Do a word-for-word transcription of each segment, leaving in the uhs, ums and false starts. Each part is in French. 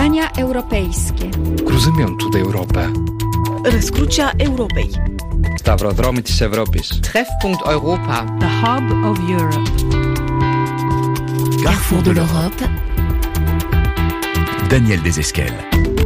Spotkania europejskie. Cruzymią tutaj Europę. Rozkrucia Europei. Stavrodromitis Europis. Treffpunkt Europa. The Hub of Europe. Carrefour de l'Europe. Daniel Desesquelles.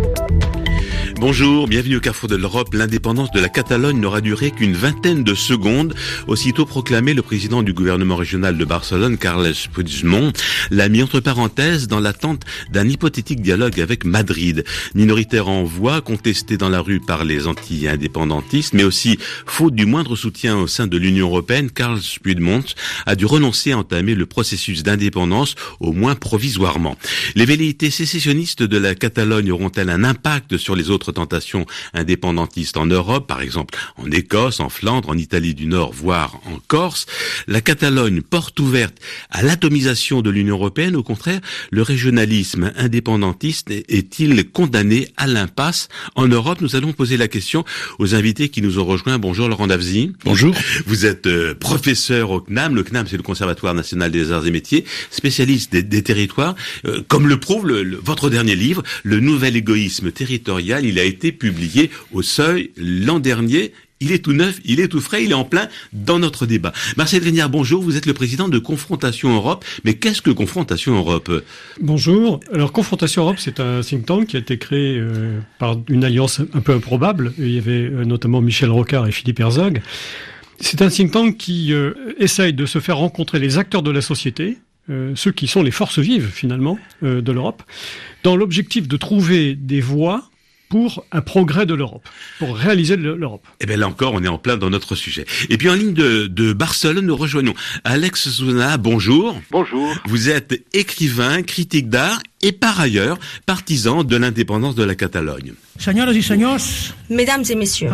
Bonjour, bienvenue au Carrefour de l'Europe. L'indépendance de la Catalogne n'aura duré qu'une vingtaine de secondes. Aussitôt proclamé, le président du gouvernement régional de Barcelone, Carles Puigdemont, l'a mis entre parenthèses dans l'attente d'un hypothétique dialogue avec Madrid. Minoritaire en voix, contesté dans la rue par les anti-indépendantistes, mais aussi faute du moindre soutien au sein de l'Union européenne, Carles Puigdemont a dû renoncer à entamer le processus d'indépendance, au moins provisoirement. Les velléités sécessionnistes de la Catalogne auront-elles un impact sur les autres tentations indépendantistes en Europe, par exemple en Écosse, en Flandre, en Italie du Nord, voire en Corse? La Catalogne, porte ouverte à l'atomisation de l'Union européenne. Au contraire, le régionalisme indépendantiste est-il condamné à l'impasse en Europe? Nous allons poser la question aux invités qui nous ont rejoints. Bonjour Laurent Davzy. Bonjour. Vous êtes euh, professeur au C N A M. Le C N A M, c'est le Conservatoire national des arts et métiers, spécialiste des, des territoires. Euh, comme le prouve le, le, votre dernier livre, Le nouvel égoïsme territorial, il a été publié au Seuil l'an dernier. Il est tout neuf, il est tout frais, il est en plein dans notre débat. Marcel Grignard, bonjour, vous êtes le président de Confrontation Europe. Mais qu'est-ce que Confrontation Europe? Bonjour. Alors Confrontation Europe, c'est un think tank qui a été créé euh, par une alliance un peu improbable. Il y avait euh, notamment Michel Rocard et Philippe Herzog. C'est un think tank qui euh, essaye de se faire rencontrer les acteurs de la société, euh, ceux qui sont les forces vives finalement euh, de l'Europe, dans l'objectif de trouver des voies pour un progrès de l'Europe, pour réaliser l'Europe. Eh bien là encore, on est en plein dans notre sujet. Et puis en ligne de, de Barcelone, nous rejoignons Alex Sousana. Bonjour. Bonjour. Vous êtes écrivain, critique d'art et par ailleurs partisan de l'indépendance de la Catalogne. Mesdames et messieurs,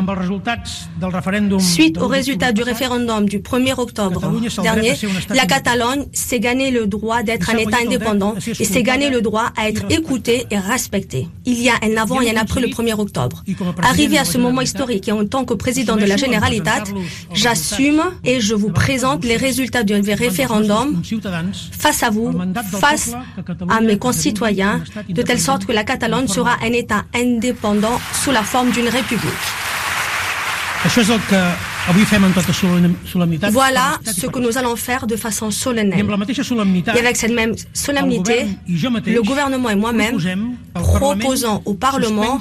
suite au résultat du référendum du premier octobre dernier, la Catalogne s'est gagné le droit d'être un État indépendant et s'est gagné le droit à être écouté et respecté. Il y a un avant et un après le premier octobre. Arrivé à ce moment historique et en tant que président de la Generalitat, j'assume et je vous présente les résultats du référendum face à vous, face à mes concitoyens, de telle sorte que la Catalogne sera un État indépendant sous la forme d'une république. Voilà ce que nous allons faire de façon solennelle. Et avec cette même solennité, le gouvernement et moi-même proposons au Parlement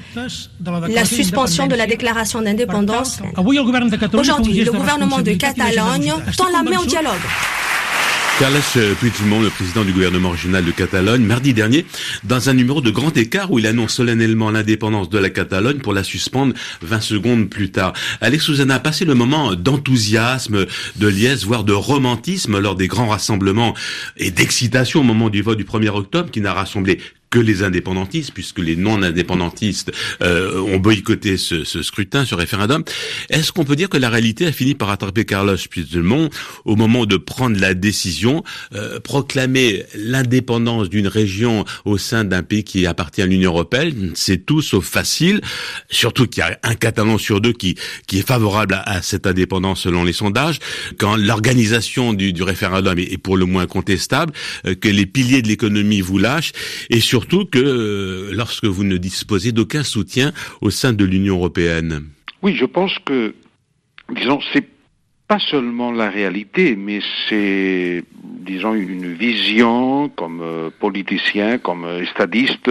la suspension de la déclaration d'indépendance. Aujourd'hui, le gouvernement de Catalogne tend la main au dialogue. Carles Puigdemont, le président du gouvernement régional de Catalogne, mardi dernier, dans un numéro de Grand Écart où il annonce solennellement l'indépendance de la Catalogne pour la suspendre vingt secondes plus tard. Alex Sousana a passé le moment d'enthousiasme, de liesse, voire de romantisme lors des grands rassemblements et d'excitation au moment du vote du premier octobre qui n'a rassemblé que les indépendantistes, puisque les non-indépendantistes euh, ont boycotté ce, ce scrutin, ce référendum. Est-ce qu'on peut dire que la réalité a fini par attraper Carles Puigdemont au moment de prendre la décision, euh, proclamer l'indépendance d'une région au sein d'un pays qui appartient à l'Union européenne? C'est tout sauf facile, surtout qu'il y a un Catalan sur deux qui, qui est favorable à, à cette indépendance selon les sondages, quand l'organisation du, du référendum est, est pour le moins contestable, euh, que les piliers de l'économie vous lâchent, et surtout Surtout que euh, lorsque vous ne disposez d'aucun soutien au sein de l'Union européenne. Oui, je pense que, disons, c'est pas seulement la réalité, mais c'est, disons, une vision comme euh, politicien, comme euh, stadiste,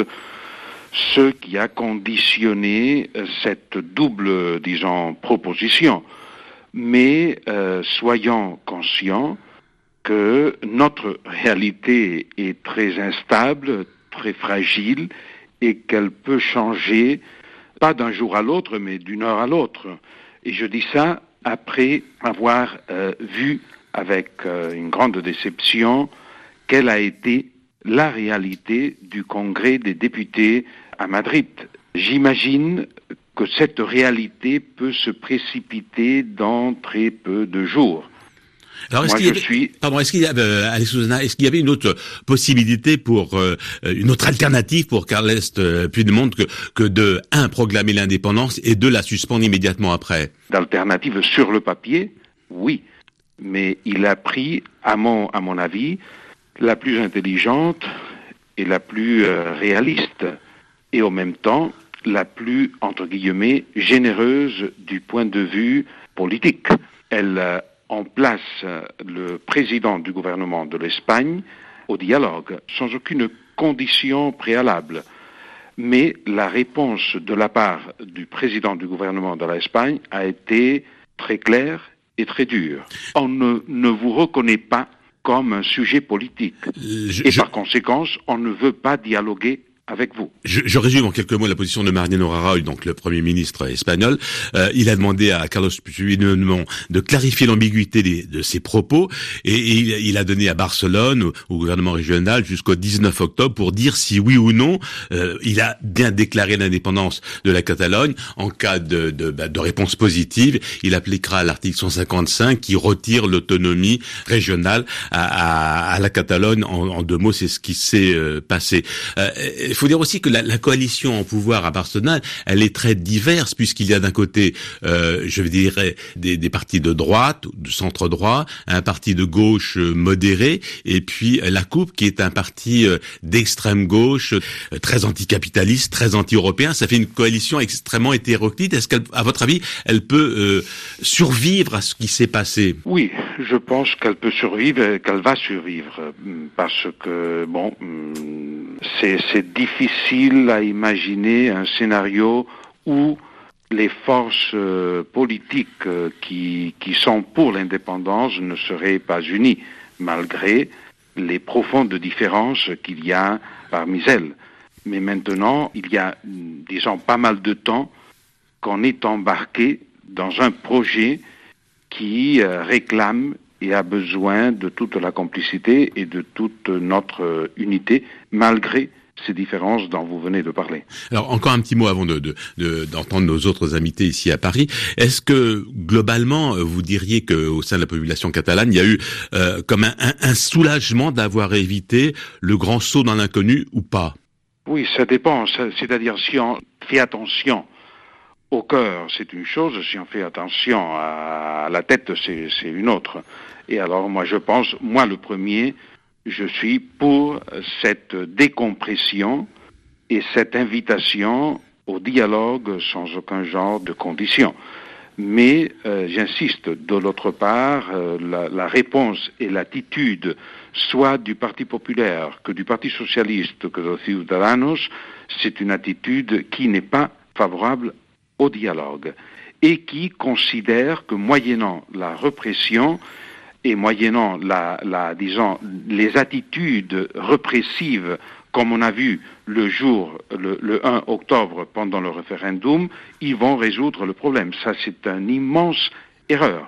ce qui a conditionné euh, cette double, disons, proposition. Mais euh, soyons conscients que notre réalité est très instable, très fragile et qu'elle peut changer, pas d'un jour à l'autre, mais d'une heure à l'autre. Et je dis ça après avoir euh, vu avec euh, une grande déception quelle a été la réalité du Congrès des députés à Madrid. J'imagine que cette réalité peut se précipiter dans très peu de jours. Alors, est-ce Moi, qu'il y avait, je suis... pardon, est-ce qu'il y avait, euh, Alex Sousana, est-ce qu'il y avait une autre possibilité pour, euh, une autre alternative pour Carles Puigdemont que, que de, un, proclamer l'indépendance et deux, la suspendre immédiatement après? D'alternative sur le papier, oui. Mais il a pris, à mon, à mon avis, la plus intelligente et la plus euh, réaliste, et en même temps la plus, entre guillemets, généreuse du point de vue politique. Elle euh, en place euh, le président du gouvernement de l'Espagne au dialogue, sans aucune condition préalable. Mais la réponse de la part du président du gouvernement de l'Espagne a été très claire et très dure. On ne, ne vous reconnaît pas comme un sujet politique. Je, et je... par conséquent, on ne veut pas dialoguer avec vous. Je, je résume en quelques mots la position de Mariano Rajoy, donc le Premier ministre espagnol. Euh, il a demandé à Carlos Puigdemont de clarifier l'ambiguïté des, de ses propos, et, et il, il a donné à Barcelone, au, au gouvernement régional, jusqu'au dix-neuf octobre pour dire si oui ou non euh, il a bien déclaré l'indépendance de la Catalogne. En cas de, de, de, de réponse positive, il appliquera l'article cent cinquante-cinq qui retire l'autonomie régionale à, à, à la Catalogne. En, en deux mots, c'est ce qui s'est euh, passé. Euh, Il faut dire aussi que la, la coalition en pouvoir à Barcelone, elle est très diverse, puisqu'il y a d'un côté, euh, je dirais, des, des partis de droite, de centre-droit, un parti de gauche euh, modéré, et puis euh, la CUP, qui est un parti euh, d'extrême gauche, euh, très anticapitaliste, très anti-européen. Ça fait une coalition extrêmement hétéroclite. Est-ce qu'à votre avis, elle peut euh, survivre à ce qui s'est passé? Oui, je pense qu'elle peut survivre, qu'elle va survivre, parce que, bon, c'est, c'est difficile à imaginer un scénario où les forces euh, politiques euh, qui, qui sont pour l'indépendance ne seraient pas unies, malgré les profondes différences qu'il y a parmi elles. Mais maintenant, il y a, disons, pas mal de temps qu'on est embarqué dans un projet qui euh, réclame et a besoin de toute la complicité et de toute notre unité, malgré ces différences dont vous venez de parler. Alors, encore un petit mot avant de, de, de, d'entendre nos autres invités ici à Paris. Est-ce que, globalement, vous diriez qu'au sein de la population catalane, il y a eu euh, comme un, un, un soulagement d'avoir évité le grand saut dans l'inconnu ou pas? Oui, ça dépend. C'est-à-dire, si on fait attention au cœur, c'est une chose. Si on fait attention à la tête, c'est, c'est une autre. Et alors, moi, je pense, moi, le premier, je suis pour cette décompression et cette invitation au dialogue sans aucun genre de conditions. Mais, euh, j'insiste, de l'autre part, euh, la, la réponse et l'attitude, soit du Parti populaire, que du Parti socialiste, que de Ciudadanos, c'est une attitude qui n'est pas favorable au dialogue et qui considère que moyennant la répression et moyennant la, la, disons, les attitudes répressives, comme on a vu le jour, le, le un octobre pendant le référendum, ils vont résoudre le problème. Ça, c'est une immense erreur.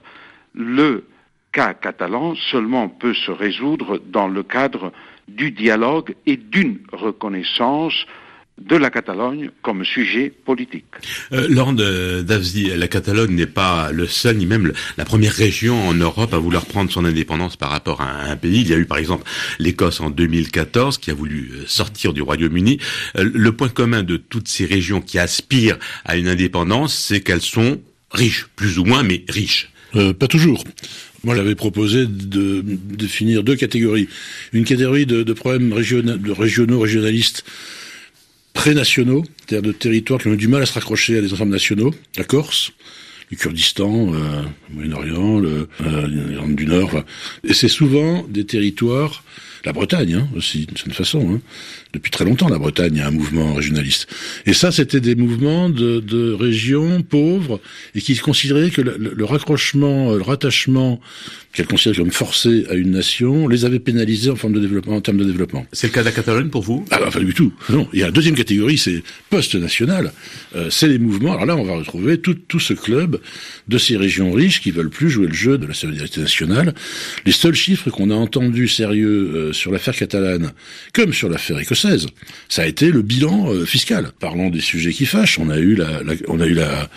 Le cas catalan seulement peut se résoudre dans le cadre du dialogue et d'une reconnaissance de la Catalogne comme sujet politique. Euh, Laurent Davzi, la Catalogne n'est pas le seul, ni même la première région en Europe à vouloir prendre son indépendance par rapport à un pays. Il y a eu par exemple l'Écosse en deux mille quatorze qui a voulu sortir du Royaume-Uni. Euh, le point commun de toutes ces régions qui aspirent à une indépendance, c'est qu'elles sont riches, plus ou moins, mais riches. Euh, pas toujours. Moi, j'avais proposé de définir deux catégories. Une catégorie de, de problèmes régionaux, de régionaux, régionalistes, pré-nationaux, c'est-à-dire de territoires qui ont eu du mal à se raccrocher à des ensembles nationaux, la Corse, le Kurdistan, euh, le Moyen-Orient, le, euh, l'Irlande du Nord, enfin. Et c'est souvent des territoires, la Bretagne hein, aussi, d'une certaine façon, hein. Depuis très longtemps, la Bretagne a un mouvement régionaliste. Et ça, c'était des mouvements de, de régions pauvres et qui considéraient que le, le raccrochement, le rattachement qu'elles considéraient comme forcé à une nation les avait pénalisés en forme de développement, en termes de développement. C'est le cas de la Catalogne pour vous? Ah, enfin, du tout. Non. Il y a la deuxième catégorie, c'est post-national. Euh, c'est les mouvements. Alors là, on va retrouver tout, tout ce club de ces régions riches qui veulent plus jouer le jeu de la solidarité nationale. Les seuls chiffres qu'on a entendus sérieux euh, sur l'affaire catalane, comme sur l'affaire écossaise, ça a été le bilan euh, fiscal. Parlons des sujets qui fâchent. On a eu la, la on a eu la,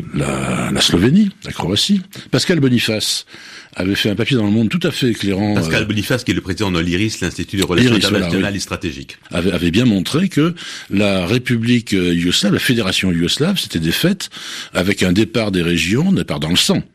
la, la Slovénie, la Croatie. Pascal Boniface avait fait un papier dans Le Monde tout à fait éclairant. Pascal euh, Boniface, qui est le président de l'I R I S, l'Institut des Relations Iris, internationales voilà, oui. et stratégiques, avait, avait bien montré que la République yougoslave, la Fédération yougoslave, s'était défaite avec un départ des régions, un départ dans le sang.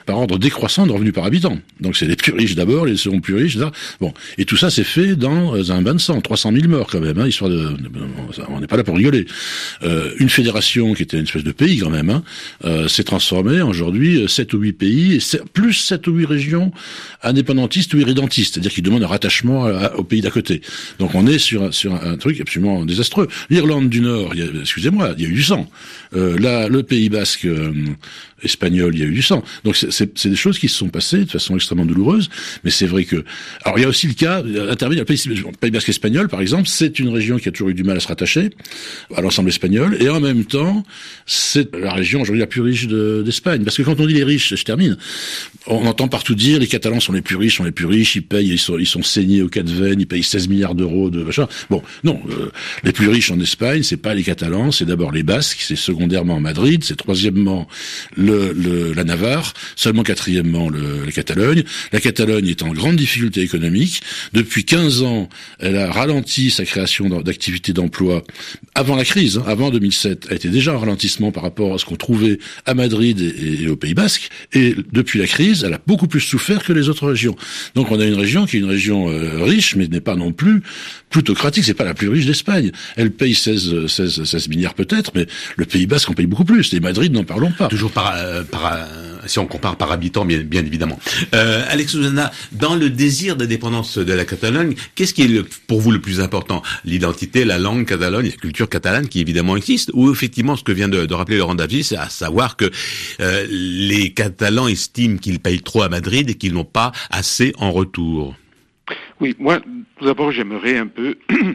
par ordre décroissant de revenus par habitant. Donc c'est les plus riches d'abord, les seconds plus riches, et cetera. Bon, et tout ça s'est fait dans un bain de sang, trois cent mille morts quand même, hein, histoire de, on n'est pas là pour rigoler. Euh, une fédération qui était une espèce de pays quand même, hein, euh, s'est transformée aujourd'hui sept ou huit pays, et sept, plus sept ou huit régions indépendantistes ou irrédentistes, c'est-à-dire qui demandent un rattachement à, au pays d'à côté. Donc on est sur sur un, un truc absolument désastreux. L'Irlande du Nord, il y a, excusez-moi, il y a eu du sang. Euh, là, le Pays Basque euh, espagnol, il y a eu du sang. Donc c'est, c'est, c'est des choses qui se sont passées de façon extrêmement douloureuse, mais c'est vrai que... Alors il y a aussi le cas, intervient, le Pays, le Pays Basque espagnol, par exemple, c'est une région qui a toujours eu du mal à se rattacher à l'ensemble espagnol, et en même temps, c'est la région aujourd'hui la plus riche de, d'Espagne. Parce que quand on dit les riches, je termine, on entend partout dire les Catalans sont les plus riches, sont les plus riches, ils payent, ils sont, ils sont saignés aux quatre veines, ils payent seize milliards d'euros de machin. Bon, non, euh, les plus riches en Espagne, c'est pas les Catalans, c'est d'abord les Basques, c'est secondairement Madrid, c'est troisièmement le, le, la Navarre, seulement quatrièmement le, la Catalogne. La Catalogne est en grande difficulté économique. Depuis quinze ans, elle a ralenti sa création d'activités d'emploi avant la crise, hein, avant deux mille sept. Elle était déjà en ralentissement par rapport à ce qu'on trouvait à Madrid et, et au Pays Basque. Et depuis la crise, elle a beaucoup plus souffert que les autres régions. Donc on a une région qui est une région euh, riche, mais n'est pas non plus plutocratique. C'est pas la plus riche d'Espagne. Elle paye seize, seize, seize milliards peut-être, mais le Pays Basque en paye beaucoup plus. Et Madrid, n'en parlons pas. Toujours par, euh, par euh, si on compare par habitant, bien, bien évidemment. Euh, Alex Susana, dans le désir d'indépendance de la Catalogne, qu'est-ce qui est le, pour vous le plus important? L'identité, la langue catalogne, la culture catalane qui évidemment existe, ou effectivement ce que vient de, de rappeler Laurent Davies, c'est à savoir que euh, les Catalans estiment qu'ils payent trop à Madrid et qu'ils n'ont pas assez en retour? Oui, moi, tout d'abord, j'aimerais un peu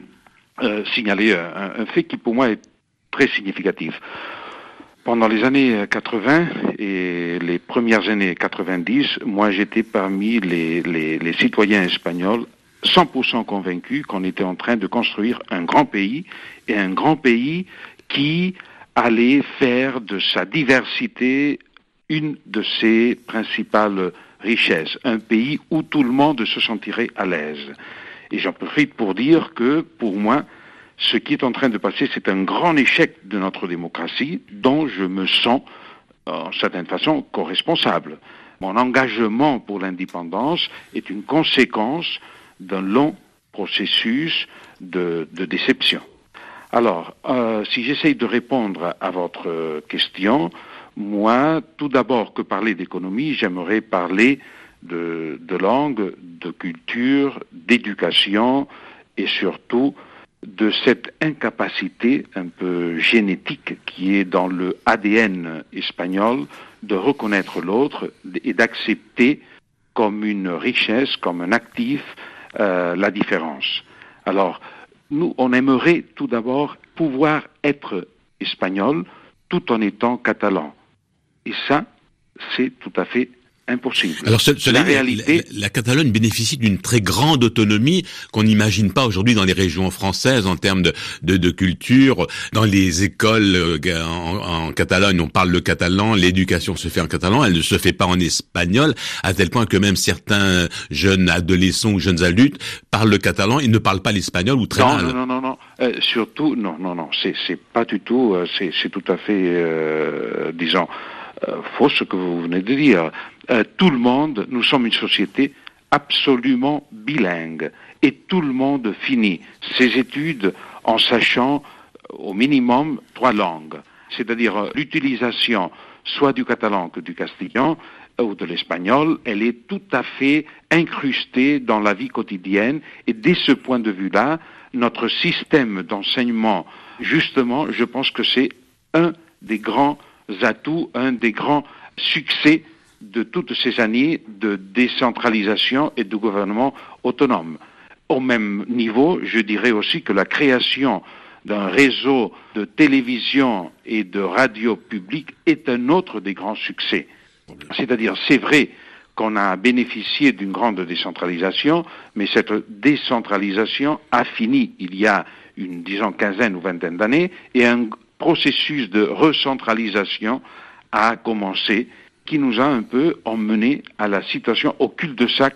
euh, signaler un, un fait qui pour moi est très significatif. Pendant les années quatre-vingts et les premières années quatre-vingt-dix, moi j'étais parmi les, les, les citoyens espagnols cent pour cent convaincus qu'on était en train de construire un grand pays, et un grand pays qui allait faire de sa diversité une de ses principales richesses, un pays où tout le monde se sentirait à l'aise. Et j'en profite pour dire que, pour moi, ce qui est en train de passer, c'est un grand échec de notre démocratie dont je me sens, en certaine façon, co-responsable. Mon engagement pour l'indépendance est une conséquence d'un long processus de, de déception. Alors, euh, si j'essaye de répondre à votre question, moi, tout d'abord que parler d'économie, j'aimerais parler de, de langue, de culture, d'éducation et surtout de cette incapacité un peu génétique qui est dans le A D N espagnol de reconnaître l'autre et d'accepter comme une richesse, comme un actif, euh, la différence. Alors, nous, on aimerait tout d'abord pouvoir être espagnol tout en étant catalan. Et ça, c'est tout à fait impossible. Alors, ce, ce la, la, réalité... la, la Catalogne bénéficie d'une très grande autonomie qu'on n'imagine pas aujourd'hui dans les régions françaises en termes de, de, de culture. Dans les écoles en, en Catalogne, on parle le catalan, l'éducation se fait en catalan, elle ne se fait pas en espagnol, à tel point que même certains jeunes adolescents ou jeunes adultes parlent le catalan et ne parlent pas l'espagnol ou très non, mal. Non, non, non, non. Euh, surtout, non, non, non, c'est, c'est pas du tout, euh, c'est, c'est tout à fait, euh, disons, euh, faux ce que vous venez de dire. Euh, tout le monde, nous sommes une société absolument bilingue et tout le monde finit ses études en sachant au minimum trois langues, c'est-à-dire euh, l'utilisation soit du catalan que du castillan euh, ou de l'espagnol, elle est tout à fait incrustée dans la vie quotidienne et dès ce point de vue-là, notre système d'enseignement, justement, je pense que c'est un des grands atouts, un des grands succès de toutes ces années de décentralisation et de gouvernement autonome. Au même niveau, je dirais aussi que la création d'un réseau de télévision et de radio publique est un autre des grands succès. C'est-à-dire, c'est vrai qu'on a bénéficié d'une grande décentralisation, mais cette décentralisation a fini il y a une, disons, quinzaine ou vingtaine d'années, et un processus de recentralisation a commencé, qui nous a un peu emmené à la situation au cul-de-sac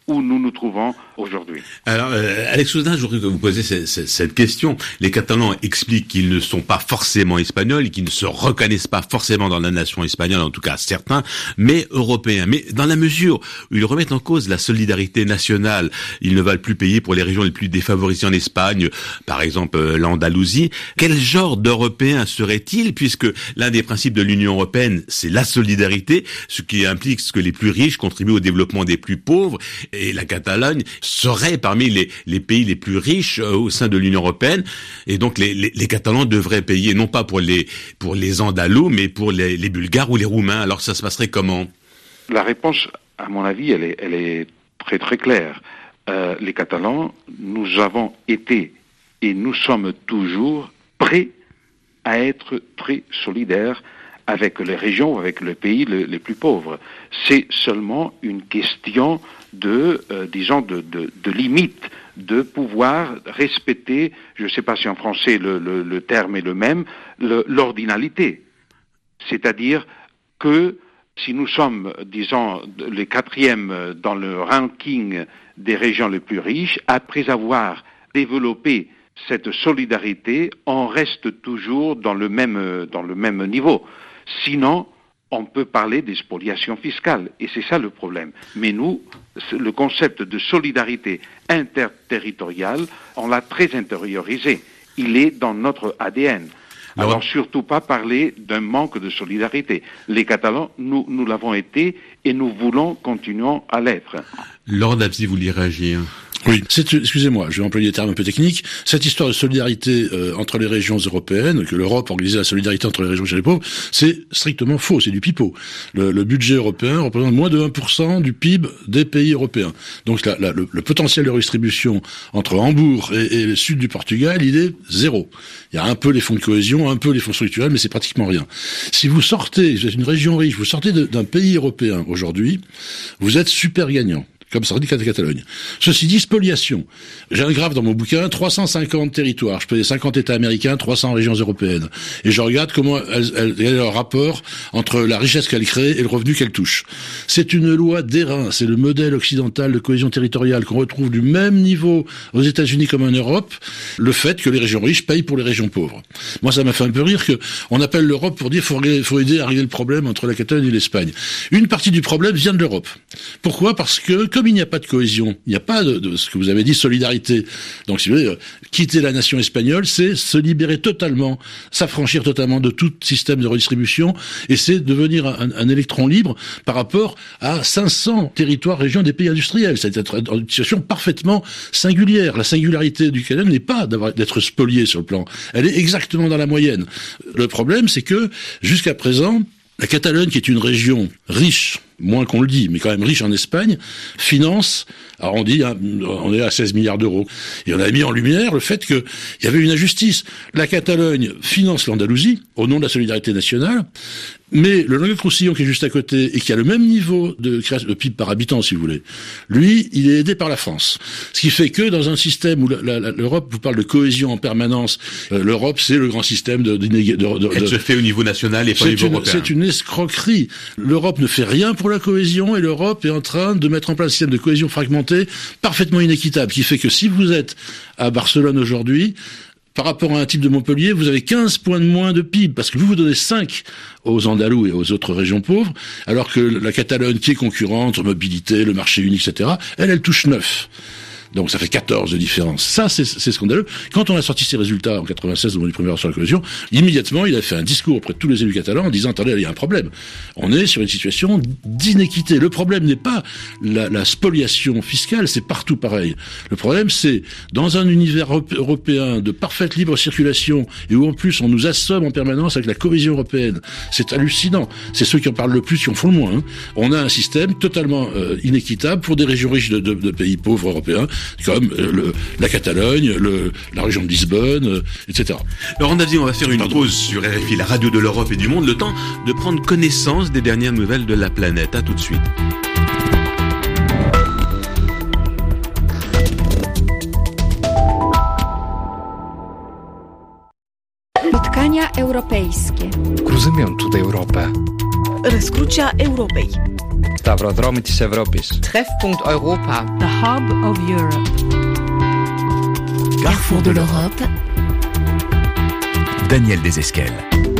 où nous nous trouvons aujourd'hui. Alors, euh, Alex Ouzin, je voudrais que vous posiez cette, cette, cette question. Les Catalans expliquent qu'ils ne sont pas forcément espagnols, qu'ils ne se reconnaissent pas forcément dans la nation espagnole, en tout cas certains, mais européens. Mais dans la mesure où ils remettent en cause la solidarité nationale, ils ne veulent plus payer pour les régions les plus défavorisées en Espagne, par exemple euh, l'Andalousie, quel genre d'Européens seraient-ils, puisque l'un des principes de l'Union européenne, c'est la solidarité, ce qui implique que les plus riches contribuent au développement des plus pauvres, et la Catalogne serait parmi les, les pays les plus riches euh, au sein de l'Union européenne, et donc les, les, les Catalans devraient payer non pas pour les pour les Andalous, mais pour les, les Bulgares ou les Roumains. Alors ça se passerait comment? La réponse, à mon avis, elle est, elle est très très claire. Euh, les Catalans, nous avons été et nous sommes toujours prêts à être très solidaires avec les régions, avec les pays les, les plus pauvres. C'est seulement une question de, euh, disons, de, de, de limite, de pouvoir respecter, je ne sais pas si en français le, le, le terme est le même, le, l'ordinalité. C'est-à-dire que si nous sommes, disons, les quatrièmes dans le ranking des régions les plus riches, après avoir développé cette solidarité, on reste toujours dans le même, dans le même niveau. Sinon, on peut parler des spoliations fiscales, et c'est ça le problème. Mais nous, le concept de solidarité interterritoriale, on l'a très intériorisé. Il est dans notre A D N. Alors, Alors surtout pas parler d'un manque de solidarité. Les Catalans, nous, nous l'avons été, et nous voulons, continuons à l'être. Laurent Dabzi, vous voulez réagir? Oui, c'est, excusez-moi, je vais employer des termes un peu techniques. Cette histoire de solidarité euh, entre les régions européennes, que l'Europe organisait la solidarité entre les régions et les pauvres, c'est strictement faux, c'est du pipeau. Le, le budget européen représente moins de un pour cent du P I B des pays européens. Donc la, la, le, le potentiel de redistribution entre Hambourg et, et le sud du Portugal, il est zéro. Il y a un peu les fonds de cohésion, un peu les fonds structurels, mais c'est pratiquement rien. Si vous sortez, vous êtes une région riche, vous sortez de, d'un pays européen aujourd'hui, vous êtes super gagnant. Comme ça dit la Catalogne. Ceci dit, spoliation. J'ai un graphe dans mon bouquin, trois cent cinquante territoires. Je peux cinquante États américains, trois cents régions européennes. Et je regarde comment elles, elles, quel est leur rapport entre la richesse qu'elles créent et le revenu qu'elles touchent. C'est une loi d'airain. C'est le modèle occidental de cohésion territoriale qu'on retrouve du même niveau aux États-Unis comme en Europe. Le fait que les régions riches payent pour les régions pauvres. Moi, ça m'a fait un peu rire que on appelle l'Europe pour dire faut, faut aider à régler le problème entre la Catalogne et l'Espagne. Une partie du problème vient de l'Europe. Pourquoi? Parce que comme il n'y a pas de cohésion, il n'y a pas de, de ce que vous avez dit, solidarité. Donc, si vous voulez, euh, quitter la nation espagnole, c'est se libérer totalement, s'affranchir totalement de tout système de redistribution, et c'est devenir un, un électron libre par rapport à cinq cents territoires, régions des pays industriels. C'est dans une situation parfaitement singulière. La singularité du Canada n'est pas d'avoir, d'être spolié sur le plan. Elle est exactement dans la moyenne. Le problème, c'est que, jusqu'à présent, la Catalogne, qui est une région riche, moins qu'on le dit, mais quand même riche en Espagne, finance, alors on dit, hein, on est à seize milliards d'euros. Et on a mis en lumière le fait qu'il y avait une injustice. La Catalogne finance l'Andalousie, au nom de la solidarité nationale, mais le Languedoc-Roussillon, qui est juste à côté, et qui a le même niveau de, de P I B par habitant, si vous voulez, lui, il est aidé par la France. Ce qui fait que, dans un système où la, la, l'Europe vous parle de cohésion en permanence, euh, l'Europe, c'est le grand système de... de, de, de, de Elle se fait au niveau national et pas au niveau une, européen. C'est une escroquerie. L'Europe ne fait rien pour la cohésion, et l'Europe est en train de mettre en place un système de cohésion fragmenté, parfaitement inéquitable, qui fait que si vous êtes à Barcelone aujourd'hui, par rapport à un type de Montpellier, vous avez quinze points de moins de P I B, parce que vous vous donnez cinq aux Andalous et aux autres régions pauvres, alors que la Catalogne, qui est concurrente, mobilité, le marché unique, et cetera, elle, elle touche neuf. Donc ça fait quatorze de différence. Ça, c'est, c'est scandaleux. Quand on a sorti ces résultats en quatre-vingt-seize, au moment du premier rapport sur la cohésion, immédiatement, il a fait un discours auprès de tous les élus catalans en disant, attendez, il y a un problème. On est sur une situation d'inéquité. Le problème n'est pas la, la spoliation fiscale, c'est partout pareil. Le problème, c'est dans un univers européen de parfaite libre circulation et où en plus on nous assomme en permanence avec la cohésion européenne. C'est hallucinant. C'est ceux qui en parlent le plus qui en font le moins. Hein. On a un système totalement euh, inéquitable pour des régions riches de, de, de pays pauvres européens, comme le, la Catalogne, le, la région de Lisbonne, euh, et cetera. Laurent Dabzi, on va faire une Pardon. pause sur R F I, la radio de l'Europe et du monde, le temps de prendre connaissance des dernières nouvelles de la planète. À tout de suite. Spotkania europejskie. Cruzământul de Europa. Răscrucea Europei. Σταυροδρόμοι της Ευρώπης. Treffpunkt Europa. The hub of Europe. Carrefour de l'Europe. Daniel Desesquelles.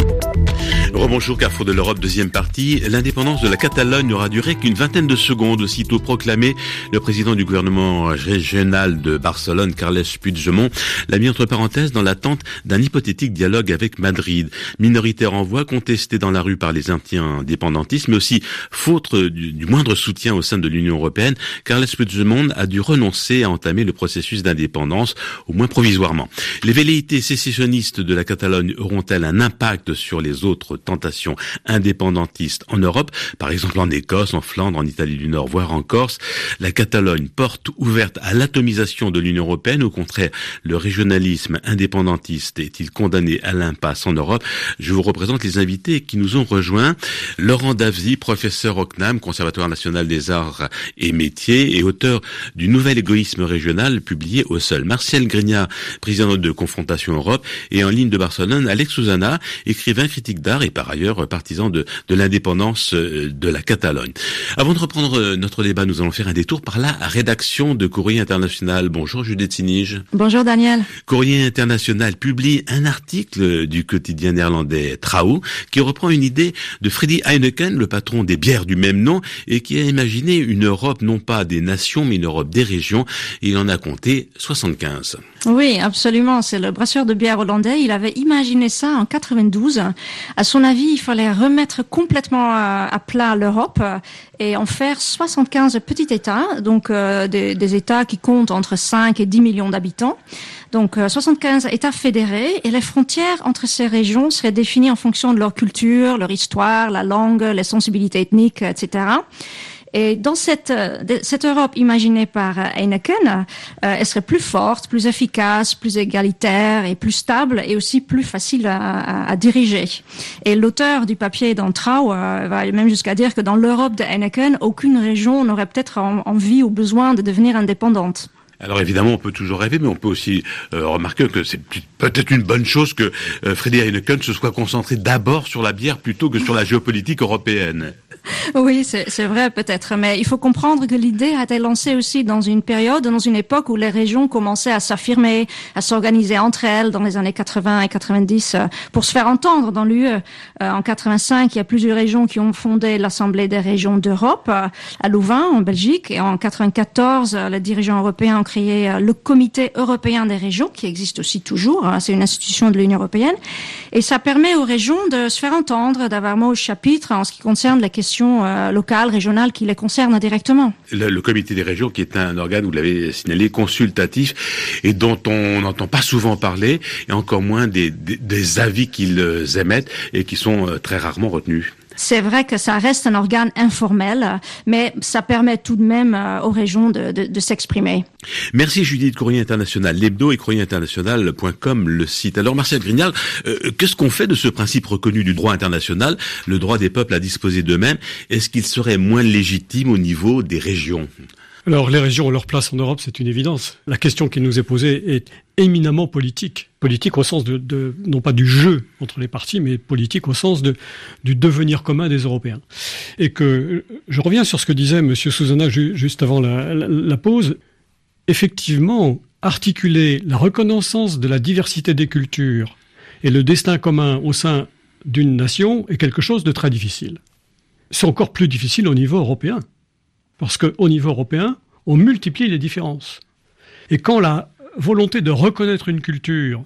Rebonjour, Carrefour de l'Europe, deuxième partie. L'indépendance de la Catalogne n'aura duré qu'une vingtaine de secondes. Aussitôt proclamé, le président du gouvernement régional de Barcelone, Carles Puigdemont, l'a mis entre parenthèses dans l'attente d'un hypothétique dialogue avec Madrid. Minoritaire en voix, contesté dans la rue par les anti-indépendantistes, mais aussi faute du, du moindre soutien au sein de l'Union européenne, Carles Puigdemont a dû renoncer à entamer le processus d'indépendance, au moins provisoirement. Les velléités sécessionnistes de la Catalogne auront-elles un impact sur les autres tentations indépendantistes en Europe, par exemple en Écosse, en Flandre, en Italie du Nord, voire en Corse? La Catalogne, porte ouverte à l'atomisation de l'Union européenne. Au contraire, le régionalisme indépendantiste est-il condamné à l'impasse en Europe? Je vous représente les invités qui nous ont rejoints. Laurent Davzy, professeur au C N A M, Conservatoire national des arts et métiers, et auteur du Nouvel égoïsme régional, publié au Seul. Martial Grignard, président de Confrontation Europe, et en ligne de Barcelone, Alex Susana, écrivain, critique d'art et par ailleurs partisan de, de l'indépendance de la Catalogne. Avant de reprendre notre débat, nous allons faire un détour par la rédaction de Courrier International. Bonjour Judith Sinige. Bonjour Daniel. Courrier International publie un article du quotidien néerlandais Trouw qui reprend une idée de Freddy Heineken, le patron des bières du même nom, et qui a imaginé une Europe non pas des nations mais une Europe des régions. Il en a compté soixante-quinze. Oui, absolument. C'est le brasseur de bière hollandais. Il avait imaginé ça en quatre-vingt-douze. À son avis, il fallait remettre complètement à plat l'Europe et en faire soixante-quinze petits États, donc euh, des, des États qui comptent entre cinq et dix millions d'habitants. Donc euh, soixante-quinze États fédérés, et les frontières entre ces régions seraient définies en fonction de leur culture, leur histoire, la langue, les sensibilités ethniques, et cetera. Et dans cette cette Europe imaginée par Heineken, euh, elle serait plus forte, plus efficace, plus égalitaire et plus stable, et aussi plus facile à, à, à diriger. Et l'auteur du papier dans Trouw euh, va même jusqu'à dire que dans l'Europe de Heineken, aucune région n'aurait peut-être en, envie ou besoin de devenir indépendante. Alors évidemment, on peut toujours rêver, mais on peut aussi euh, remarquer que c'est peut-être une bonne chose que euh, Freddy Heineken se soit concentré d'abord sur la bière plutôt que sur la géopolitique européenne. Oui, c'est, c'est vrai peut-être, mais il faut comprendre que l'idée a été lancée aussi dans une période, dans une époque où les régions commençaient à s'affirmer, à s'organiser entre elles dans les années quatre-vingts et quatre-vingt-dix euh, pour se faire entendre dans l'U E. Euh, en quatre-vingt-cinq, il y a plusieurs régions qui ont fondé l'Assemblée des régions d'Europe euh, à Louvain, en Belgique, et en quatre-vingt-quatorze, euh, les dirigeants européens ont créé le Comité européen des régions, qui existe aussi toujours. C'est une institution de l'Union européenne. Et ça permet aux régions de se faire entendre, d'avoir mot au chapitre en ce qui concerne les questions euh, locales, régionales qui les concernent directement. Le, le Comité des régions, qui est un organe, vous l'avez signalé, consultatif, et dont on n'entend pas souvent parler, et encore moins des, des, des avis qu'ils émettent, et qui sont euh, très rarement retenus. C'est vrai que ça reste un organe informel, mais ça permet tout de même aux régions de, de, de s'exprimer. Merci Judith. Courrier International, l'hebdo, et courrier international point com, le site. Alors Martial Grignard, euh, qu'est-ce qu'on fait de ce principe reconnu du droit international, le droit des peuples à disposer d'eux-mêmes? Est-ce qu'il serait moins légitime au niveau des régions? Alors, les régions ont leur place en Europe, c'est une évidence. La question qui nous est posée est éminemment politique. Politique au sens de, de non pas du jeu entre les partis, mais politique au sens de, du devenir commun des Européens. Et que, je reviens sur ce que disait M. Susana ju, juste avant la, la, la pause. Effectivement, articuler la reconnaissance de la diversité des cultures et le destin commun au sein d'une nation est quelque chose de très difficile. C'est encore plus difficile au niveau européen. Parce qu'au niveau européen, on multiplie les différences. Et quand la volonté de reconnaître une culture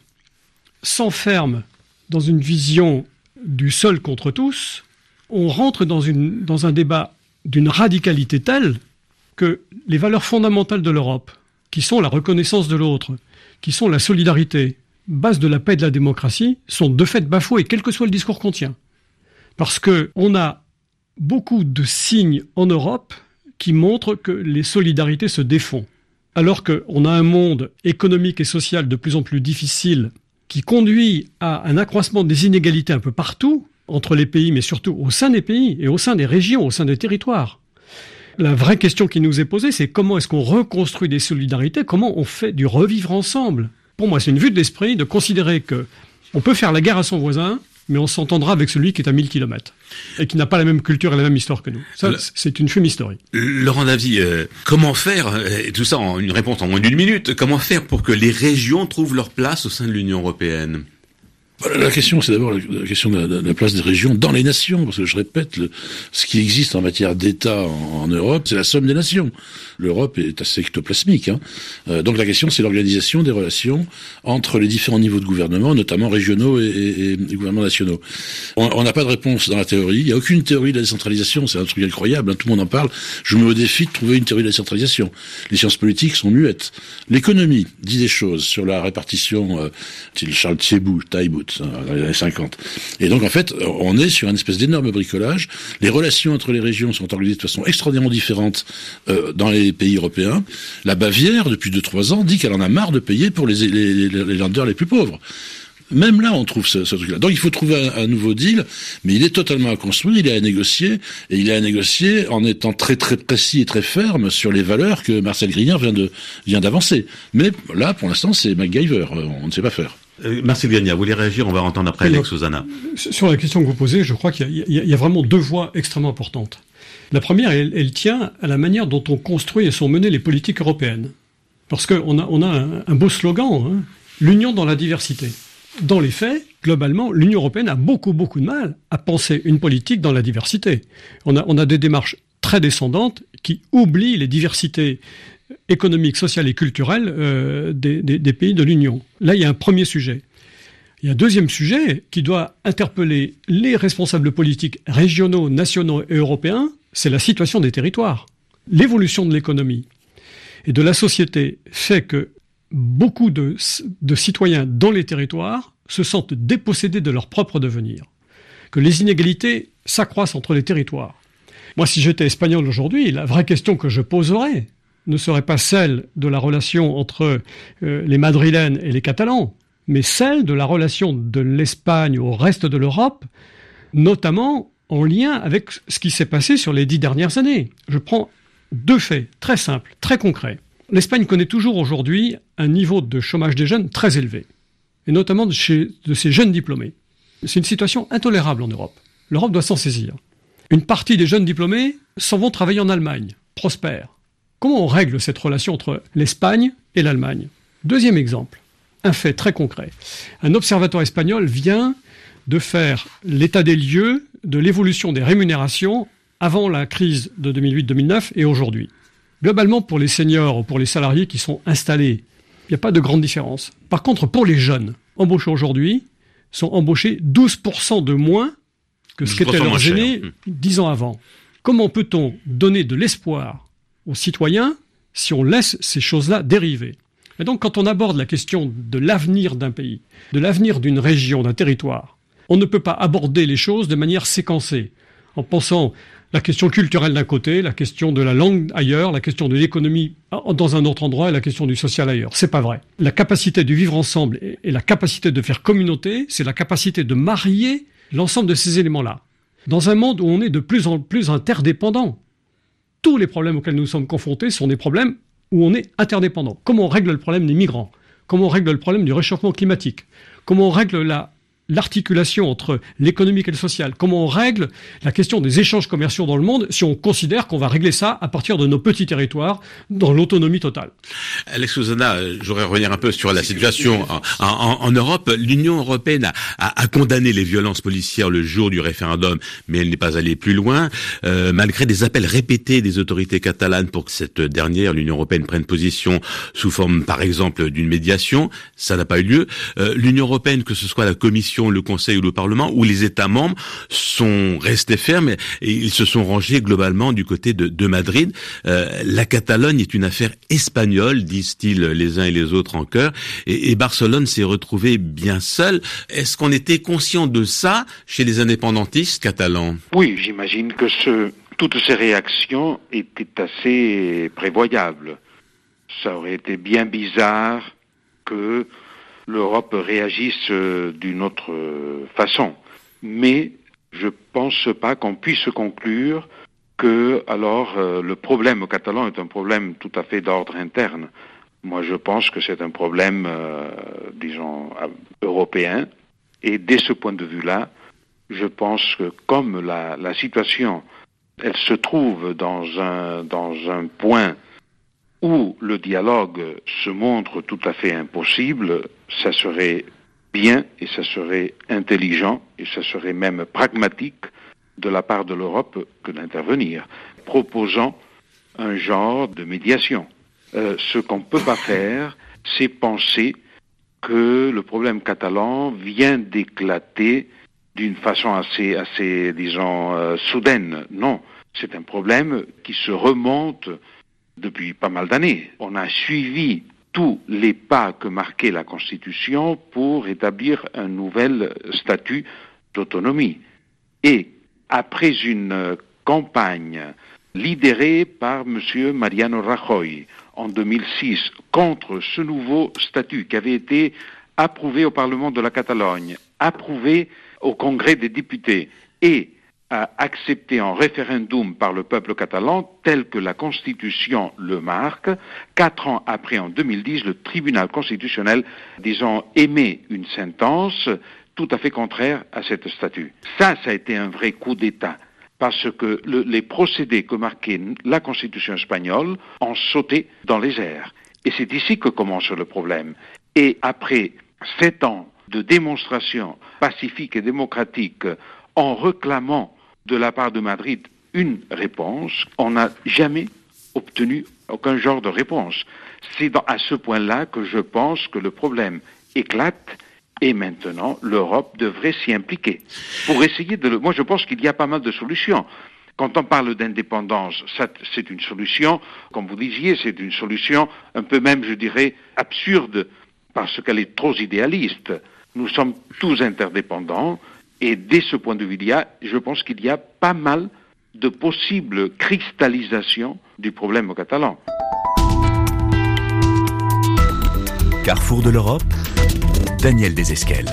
s'enferme dans une vision du seul contre tous, on rentre dans, une, dans un débat d'une radicalité telle que les valeurs fondamentales de l'Europe, qui sont la reconnaissance de l'autre, qui sont la solidarité, base de la paix et de la démocratie, sont de fait bafouées, quel que soit le discours qu'on tient. Parce qu'on a beaucoup de signes en Europe qui montrent que les solidarités se défont. Alors qu'on a un monde économique et social de plus en plus difficile qui conduit à un accroissement des inégalités un peu partout, entre les pays, mais surtout au sein des pays et au sein des régions, au sein des territoires. La vraie question qui nous est posée, c'est comment est-ce qu'on reconstruit des solidarités, comment on fait du revivre ensemble. Pour moi, c'est une vue de l'esprit de considérer que on peut faire la guerre à son voisin, mais on s'entendra avec celui qui est à mille kilomètres et qui n'a pas la même culture et la même histoire que nous. Ça, Le... c'est une fumisterie. Laurent Davy, euh, comment faire, euh, tout ça en une réponse en moins d'une minute, comment faire pour que les régions trouvent leur place au sein de l'Union européenne ? La question, c'est d'abord la question de la, de la place des régions dans les nations, parce que je répète, le, ce qui existe en matière d'État en, en Europe, c'est la somme des nations. L'Europe est assez ectoplasmique, hein. Euh, donc la question, c'est l'organisation des relations entre les différents niveaux de gouvernement, notamment régionaux et, et, et gouvernements nationaux. On n'a pas de réponse dans la théorie. Il n'y a aucune théorie de la décentralisation. C'est un truc incroyable, hein. Tout le monde en parle. Je me mets au défi de trouver une théorie de la décentralisation. Les sciences politiques sont muettes. L'économie dit des choses sur la répartition. Euh, c'est le Charles Thiébout, Taïbout, dans les années cinquante. Et donc, en fait, on est sur une espèce d'énorme bricolage. Les relations entre les régions sont organisées de façon extraordinairement différente euh, dans les pays européens. La Bavière, depuis deux trois ans, dit qu'elle en a marre de payer pour les, les, les, les Länder les plus pauvres. Même là, on trouve ce, ce truc-là. Donc, il faut trouver un, un nouveau deal, mais il est totalement à construire, il est à négocier, et il est à négocier en étant très très précis et très ferme sur les valeurs que Marcel Grignard vient de vient d'avancer. Mais là, pour l'instant, c'est MacGyver. On ne sait pas faire. Euh, Marcel Grignard, vous voulez réagir? On va entendre après Alex Ozana. Sur la question que vous posez, je crois qu'il y a, il y a, il y a vraiment deux voies extrêmement importantes. La première, elle, elle tient à la manière dont on construit et sont menées les politiques européennes. Parce qu'on a, on a un, un beau slogan, hein, l'union dans la diversité. Dans les faits, globalement, l'Union européenne a beaucoup, beaucoup de mal à penser une politique dans la diversité. On a, on a des démarches très descendantes qui oublient les diversités économiques, sociales et culturelles euh, des, des, des pays de l'Union. Là, il y a un premier sujet. Il y a un deuxième sujet qui doit interpeller les responsables politiques régionaux, nationaux et européens, c'est la situation des territoires. L'évolution de l'économie et de la société fait que beaucoup de, de citoyens dans les territoires se sentent dépossédés de leur propre devenir, que les inégalités s'accroissent entre les territoires. Moi, si j'étais espagnol aujourd'hui, la vraie question que je poserais ne serait pas celle de la relation entre euh, les Madrilènes et les Catalans, mais celle de la relation de l'Espagne au reste de l'Europe, notamment en lien avec ce qui s'est passé sur les dix dernières années. Je prends deux faits très simples, très concrets. L'Espagne connaît toujours aujourd'hui un niveau de chômage des jeunes très élevé, et notamment de, chez, de ses jeunes diplômés. C'est une situation intolérable en Europe. L'Europe doit s'en saisir. Une partie des jeunes diplômés s'en vont travailler en Allemagne, prospèrent. Comment on règle cette relation entre l'Espagne et l'Allemagne? Deuxième exemple, un fait très concret. Un observatoire espagnol vient de faire l'état des lieux de l'évolution des rémunérations avant la crise de deux mille huit deux mille neuf et aujourd'hui. Globalement, pour les seniors ou pour les salariés qui sont installés, il n'y a pas de grande différence. Par contre, pour les jeunes embauchés aujourd'hui, sont embauchés douze pour cent de moins que ce qu'étaient leurs aînés dix ans avant. Comment peut-on donner de l'espoir aux citoyens si on laisse ces choses-là dériver? Et donc, quand on aborde la question de l'avenir d'un pays, de l'avenir d'une région, d'un territoire, on ne peut pas aborder les choses de manière séquencée, en pensant la question culturelle d'un côté, la question de la langue ailleurs, la question de l'économie dans un autre endroit et la question du social ailleurs. C'est pas vrai. La capacité de vivre ensemble et la capacité de faire communauté, c'est la capacité de marier l'ensemble de ces éléments-là. Dans un monde où on est de plus en plus interdépendants, tous les problèmes auxquels nous sommes confrontés sont des problèmes où on est interdépendants. Comment on règle le problème des migrants? Comment on règle le problème du réchauffement climatique? Comment on règle la l'articulation entre l'économique et le social? Comment on règle la question des échanges commerciaux dans le monde si on considère qu'on va régler ça à partir de nos petits territoires dans l'autonomie totale? Alex Ozana, je voudrais revenir un peu sur la situation en, en, en Europe. L'Union européenne a, a, a condamné les violences policières le jour du référendum, mais elle n'est pas allée plus loin, euh, malgré des appels répétés des autorités catalanes pour que cette dernière, l'Union européenne, prenne position sous forme, par exemple, d'une médiation. Ça n'a pas eu lieu. Euh, L'Union européenne, que ce soit la Commission, le Conseil ou le Parlement, où les États membres sont restés fermes et, et ils se sont rangés globalement du côté de, de Madrid. Euh, la Catalogne est une affaire espagnole, disent-ils les uns et les autres en chœur, et, et Barcelone s'est retrouvé bien seul. Est-ce qu'on était conscient de ça chez les indépendantistes catalans? Oui, j'imagine que ce, toutes ces réactions étaient assez prévoyables. Ça aurait été bien bizarre que l'Europe réagisse d'une autre façon. Mais je pense pas qu'on puisse conclure que, alors, euh, le problème catalan est un problème tout à fait d'ordre interne. Moi, je pense que c'est un problème, euh, disons, européen, Et dès ce point de vue-là, je pense que comme la, la situation, elle se trouve dans un, dans un point où le dialogue se montre tout à fait impossible, ça serait bien et ça serait intelligent et ça serait même pragmatique de la part de l'Europe que d'intervenir, proposant un genre de médiation. Euh, ce qu'on ne peut pas faire, c'est penser que le problème catalan vient d'éclater d'une façon assez, assez, disons, euh, soudaine. Non, c'est un problème qui se remonte depuis pas mal d'années. On a suivi tous les pas que marquait la Constitution pour établir un nouvel statut d'autonomie. Et après une campagne lidérée par M. Mariano Rajoy en deux mille six contre ce nouveau statut qui avait été approuvé au Parlement de la Catalogne, approuvé au Congrès des députés et accepté en référendum par le peuple catalan tel que la Constitution le marque, quatre ans après, en deux mille dix, le tribunal constitutionnel, disons, émet une sentence tout à fait contraire à cet statut. Ça, ça a été un vrai coup d'État, parce que le, les procédés que marquait la Constitution espagnole ont sauté dans les airs. Et c'est ici que commence le problème. Et après sept ans de démonstration pacifique et démocratique en réclamant de la part de Madrid une réponse, on n'a jamais obtenu aucun genre de réponse. C'est dans, à ce point-là que je pense que le problème éclate et maintenant l'Europe devrait s'y impliquer. Pour essayer de le... Moi je pense qu'il y a pas mal de solutions. Quand on parle d'indépendance, ça, c'est une solution, comme vous disiez, c'est une solution un peu même, je dirais, absurde, parce qu'elle est trop idéaliste. Nous sommes tous interdépendants. Et dès ce point de vue, il y a, je pense qu'il y a pas mal de possibles cristallisations du problème catalan. Carrefour de l'Europe, Daniel Desesquelles.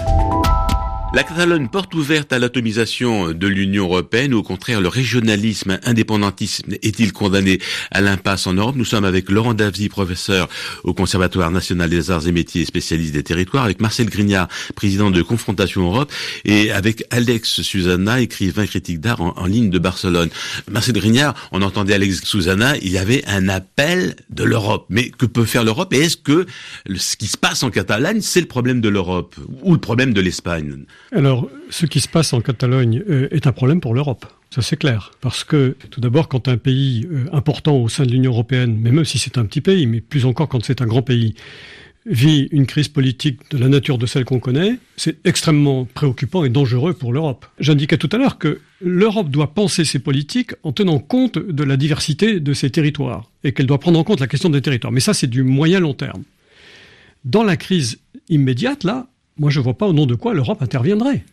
La Catalogne porte ouverte à l'atomisation de l'Union européenne, ou au contraire, le régionalisme, indépendantisme est-il condamné à l'impasse en Europe? Nous sommes avec Laurent Davzy, professeur au Conservatoire national des arts et métiers et spécialiste des territoires, avec Marcel Grignard, président de Confrontation Europe, et avec Alex Susana, écrivain critique d'art en, en ligne de Barcelone. Marcel Grignard, on entendait Alex Susana, il y avait un appel de l'Europe. Mais que peut faire l'Europe? Et est-ce que ce qui se passe en Catalogne, c'est le problème de l'Europe ou le problème de l'Espagne? Alors, ce qui se passe en Catalogne euh, est un problème pour l'Europe, ça c'est clair. Parce que, tout d'abord, quand un pays euh, important au sein de l'Union européenne, mais même si c'est un petit pays, mais plus encore quand c'est un grand pays, vit une crise politique de la nature de celle qu'on connaît, c'est extrêmement préoccupant et dangereux pour l'Europe. J'indiquais tout à l'heure que l'Europe doit penser ses politiques en tenant compte de la diversité de ses territoires, et qu'elle doit prendre en compte la question des territoires. Mais ça, c'est du moyen-long terme. Dans la crise immédiate, là, moi, je ne vois pas au nom de quoi l'Europe interviendrait.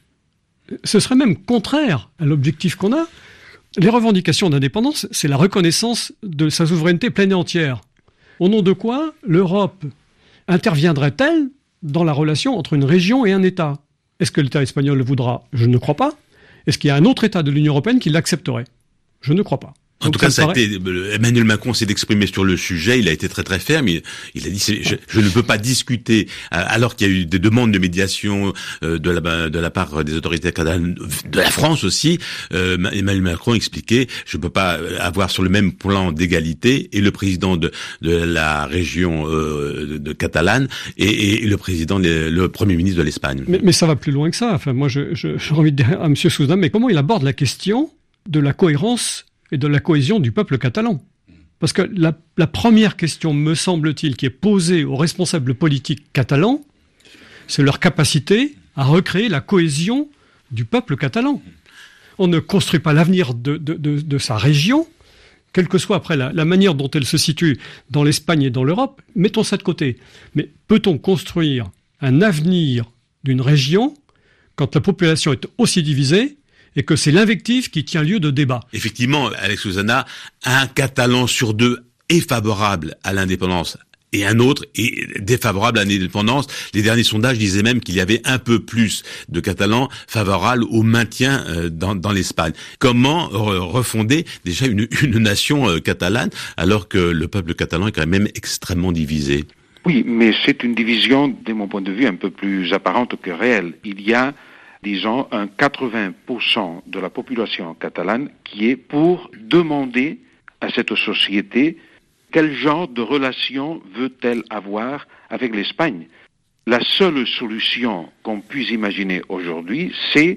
Ce serait même contraire à l'objectif qu'on a. Les revendications d'indépendance, c'est la reconnaissance de sa souveraineté pleine et entière. Au nom de quoi l'Europe interviendrait-elle dans la relation entre une région et un État? Est-ce que l'État espagnol le voudra? Je ne crois pas. Est-ce qu'il y a un autre État de l'Union européenne qui l'accepterait? Je ne crois pas. En Donc tout cas, ça, ça a été, Emmanuel Macron s'est exprimé sur le sujet, il a été très très ferme, il, il a dit je, je ne peux pas discuter, alors qu'il y a eu des demandes de médiation euh, de, la, de la part des autorités catalanes, de la France aussi, euh, Emmanuel Macron expliquait je ne peux pas avoir sur le même plan d'égalité et le président de, de la région euh, de, de Catalane et, et le président, le, le Premier ministre de l'Espagne. Mais, mais ça va plus loin que ça. Enfin, moi, je, je, j'ai envie de dire à M. Soudan, mais comment il aborde la question de la cohérence et de la cohésion du peuple catalan. Parce que la, la première question, me semble-t-il, qui est posée aux responsables politiques catalans, c'est leur capacité à recréer la cohésion du peuple catalan. On ne construit pas l'avenir de, de, de, de sa région, quelle que soit après la, la manière dont elle se situe dans l'Espagne et dans l'Europe, mettons ça de côté. Mais peut-on construire un avenir d'une région quand la population est aussi divisée et que c'est l'invective qui tient lieu de débat? Effectivement, Alex Susana, un Catalan sur deux est favorable à l'indépendance et un autre est défavorable à l'indépendance. Les derniers sondages disaient même qu'il y avait un peu plus de Catalans favorables au maintien dans, dans l'Espagne. Comment refonder déjà une, une nation catalane alors que le peuple catalan est quand même extrêmement divisé? Oui, mais c'est une division, de mon point de vue, un peu plus apparente que réelle. Il y a, disons, un quatre-vingts pour cent de la population catalane qui est pour demander à cette société quel genre de relation veut-elle avoir avec l'Espagne. La seule solution qu'on puisse imaginer aujourd'hui, c'est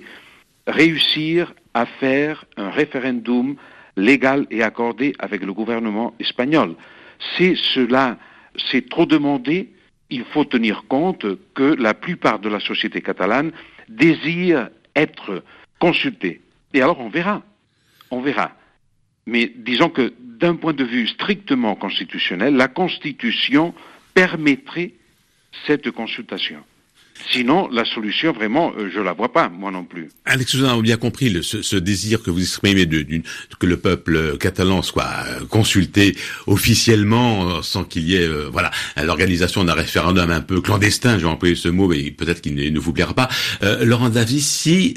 réussir à faire un référendum légal et accordé avec le gouvernement espagnol. C'est cela, c'est trop demandé. Il faut tenir compte que la plupart de la société catalane désire être consultée. Et alors on verra, on verra. Mais disons que d'un point de vue strictement constitutionnel, la Constitution permettrait cette consultation. Sinon, la solution, vraiment, euh, je la vois pas, moi non plus. Alex Jourdain a bien compris le, ce, ce désir que vous exprimez de, d'une, que le peuple catalan soit consulté officiellement euh, sans qu'il y ait euh, voilà l'organisation d'un référendum un peu clandestin, je vais employer ce mot, mais peut-être qu'il ne, ne vous plaira pas. Euh, Laurent Davy, si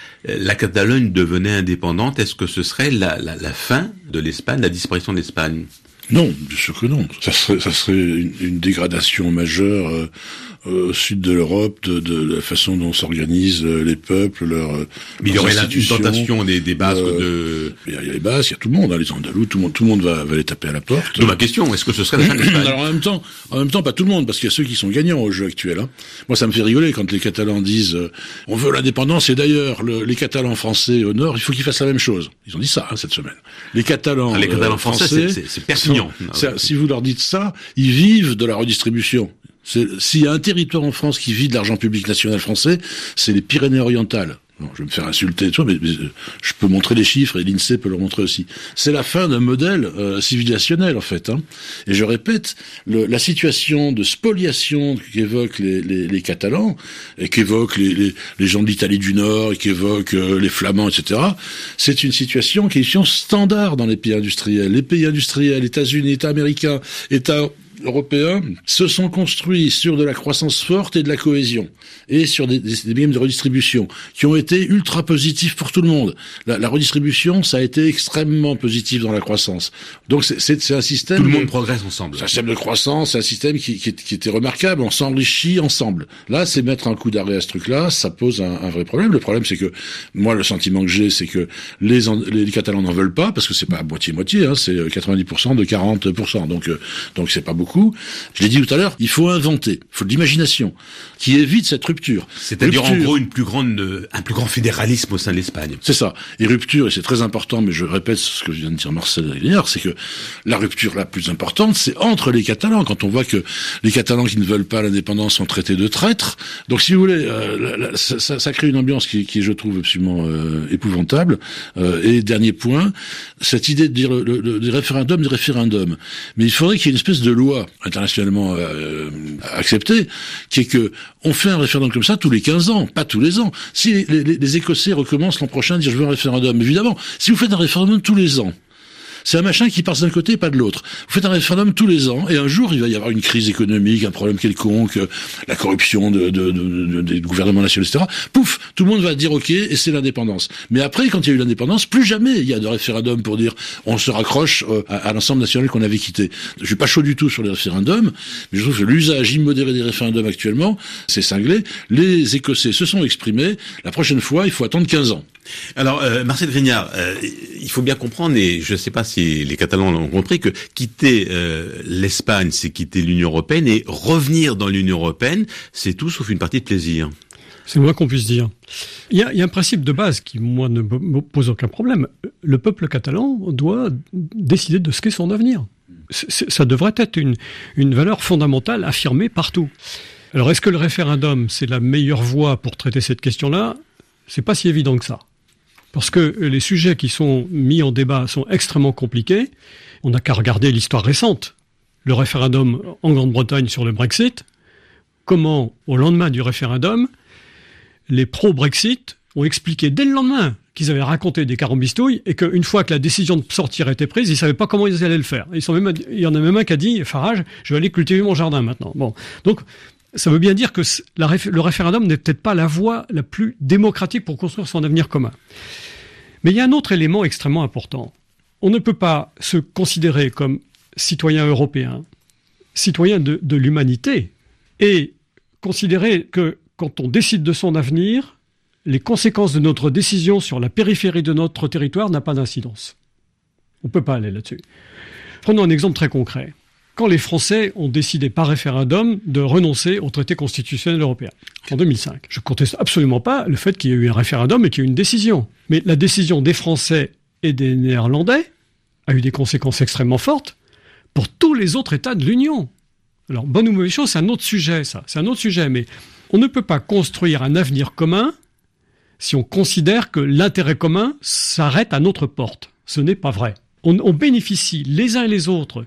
la Catalogne devenait indépendante, est-ce que ce serait la, la, la fin de l'Espagne, la disparition de l'Espagne ? Non, bien sûr que non. Ça serait, ça serait une, une dégradation majeure euh, au sud de l'Europe de, de la façon dont s'organisent euh, les peuples, leurs Mais il y aurait là une tentation des, des Basques euh, de... Il y a les Basques, il y a tout le monde, hein, les Andalous, tout le monde, tout le monde va, va les taper à la porte. Donc ma question, est-ce que ce serait la fin de l'Espagne ? Alors en même temps, en même temps, pas tout le monde, parce qu'il y a ceux qui sont gagnants au jeu actuel. Hein. Moi, ça me fait rigoler quand les Catalans disent euh, on veut l'indépendance, et d'ailleurs, le, les Catalans français au nord, il faut qu'ils fassent la même chose. Ils ont dit ça hein, cette semaine. Les Catalans, ah, les Catalans euh, français, français, c'est, c'est, c'est Perpignan. Sont, si vous leur dites ça, ils vivent de la redistribution. C'est, s'il y a un territoire en France qui vit de l'argent public national français, c'est les Pyrénées-Orientales. Non, je vais me faire insulter et tout, mais, mais je peux montrer les chiffres et l'INSEE peut le montrer aussi. C'est la fin d'un modèle euh, civilisationnel en fait. Hein. Et je répète, le, la situation de spoliation qu'évoquent les, les, les Catalans et qu'évoquent les, les, les gens de l'Italie du Nord et qu'évoquent euh, les Flamands, et cetera. C'est une situation qui est une situation standard dans les pays industriels. Les pays industriels, États-Unis, États américains, États européens se sont construits sur de la croissance forte et de la cohésion et sur des, des, des mécanismes de redistribution qui ont été ultra positifs pour tout le monde. La, la redistribution, ça a été extrêmement positif dans la croissance. Donc c'est, c'est, c'est un système... Tout le monde de, progresse ensemble. C'est un système de croissance, c'est un système qui, qui, qui était remarquable, on s'enrichit ensemble. Là, c'est mettre un coup d'arrêt à ce truc-là, ça pose un, un vrai problème. Le problème, c'est que, moi, le sentiment que j'ai, c'est que les, les, les Catalans n'en veulent pas, parce que c'est pas moitié-moitié, hein, c'est quatre-vingt-dix pour cent de quarante pour cent. Donc, euh, donc c'est pas beaucoup. Je l'ai dit tout à l'heure, il faut inventer, il faut de l'imagination, qui évite cette rupture. C'est-à-dire rupture. en gros une plus grande, euh, un plus grand fédéralisme au sein de l'Espagne. C'est ça. Et rupture, et c'est très important, mais je répète ce que vient de dire Marcel hier, c'est que la rupture la plus importante, c'est entre les Catalans. Quand on voit que les Catalans qui ne veulent pas l'indépendance sont traités de traîtres, donc si vous voulez, euh, la, la, ça, ça, ça crée une ambiance qui, qui je trouve absolument euh, épouvantable. Euh, et dernier point, cette idée de dire le, le, le, des référendums, des référendums. Mais il faudrait qu'il y ait une espèce de loi internationalement euh, acceptée, qui est que on fait un référendum comme ça tous les quinze ans, pas tous les ans. Si les, les, les Écossais recommencent l'an prochain à dire je veux un référendum, évidemment, si vous faites un référendum tous les ans, c'est un machin qui passe d'un côté et pas de l'autre. Vous faites un référendum tous les ans, et un jour, il va y avoir une crise économique, un problème quelconque, la corruption de, de, de, de, des gouvernements nationaux, et cetera. Pouf, tout le monde va dire OK, et c'est l'indépendance. Mais après, quand il y a eu l'indépendance, plus jamais il y a de référendum pour dire on se raccroche à, à l'ensemble national qu'on avait quitté. Je suis pas chaud du tout sur les référendums, mais je trouve que l'usage immodéré des référendums actuellement, c'est cinglé. Les Écossais se sont exprimés. La prochaine fois, il faut attendre quinze ans. Alors, euh, Marcel Grignard, euh, il faut bien comprendre, et je ne sais pas si les Catalans l'ont compris, que quitter euh, l'Espagne, c'est quitter l'Union européenne, et revenir dans l'Union européenne, c'est tout sauf une partie de plaisir. C'est le moins qu'on puisse dire. Il y a, il y a un principe de base qui, moi, ne me pose aucun problème. Le peuple catalan doit décider de ce qu'est son avenir. C'est, ça devrait être une, une valeur fondamentale affirmée partout. Alors, est-ce que le référendum, c'est la meilleure voie pour traiter cette question-là ? C'est pas si évident que ça. Parce que les sujets qui sont mis en débat sont extrêmement compliqués. On n'a qu'à regarder l'histoire récente. Le référendum en Grande-Bretagne sur le Brexit. Comment, au lendemain du référendum, les pro-Brexit ont expliqué dès le lendemain qu'ils avaient raconté des carambistouilles et qu'une fois que la décision de sortir était prise, ils ne savaient pas comment ils allaient le faire. Ils sont même, il y en a même un qui a dit « Farage, je vais aller cultiver mon jardin maintenant ». Bon, donc ça veut bien dire que la, le référendum n'est peut-être pas la voie la plus démocratique pour construire son avenir commun. Mais il y a un autre élément extrêmement important. On ne peut pas se considérer comme citoyen européen citoyen de, de l'humanité et considérer que quand on décide de son avenir, les conséquences de notre décision sur la périphérie de notre territoire n'ont pas d'incidence. On ne peut pas aller là-dessus. Prenons un exemple très concret. Quand les Français ont décidé par référendum de renoncer au traité constitutionnel européen en deux mille cinq. Je ne conteste absolument pas le fait qu'il y ait eu un référendum et qu'il y ait eu une décision. Mais la décision des Français et des Néerlandais a eu des conséquences extrêmement fortes pour tous les autres États de l'Union. Alors, bonne ou mauvaise chose, c'est un autre sujet, ça. C'est un autre sujet, mais on ne peut pas construire un avenir commun si on considère que l'intérêt commun s'arrête à notre porte. Ce n'est pas vrai. On, on bénéficie les uns et les autres